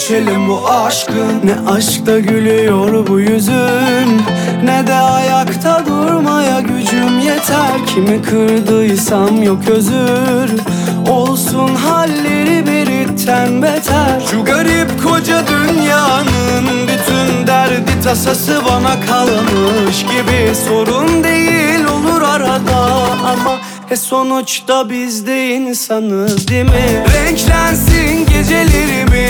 geçelim bu aşkın. Ne aşkta gülüyor bu yüzün, ne de ayakta durmaya gücüm yeter. Kimi kırdıysam yok özür, olsun halleri biritten beter. Şu garip koca dünyanın bütün derdi tasası bana kalmış gibi. Sorun değil olur arada ama sonuçta biz de insanız değil mi? Renklensin gecelerim